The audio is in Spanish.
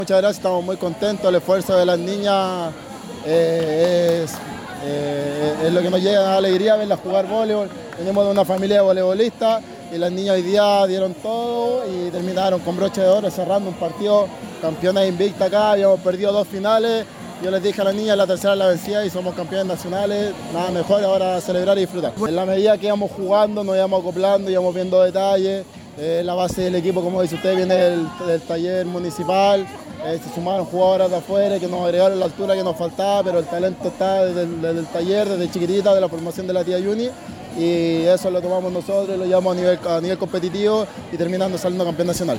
Muchas gracias, estamos muy contentos, el esfuerzo de las niñas es lo que nos llega a alegría verlas jugar voleibol. Venimos de una familia de voleibolistas y las niñas hoy día dieron todo y terminaron con broche de oro cerrando un partido campeonas invicta acá, habíamos perdido 2 finales. Yo les dije a las niñas, la tercera la vencida y somos campeones nacionales, nada mejor ahora celebrar y disfrutar. En la medida que íbamos jugando, nos íbamos acoplando, íbamos viendo detalles. La base del equipo, como dice usted, viene del taller municipal. Se sumaron jugadoras de afuera que nos agregaron la altura que nos faltaba, pero el talento está desde el taller, desde chiquitita, de la formación de la tía Juni, y eso lo tomamos nosotros, lo llevamos a nivel competitivo y terminando saliendo campeón nacional.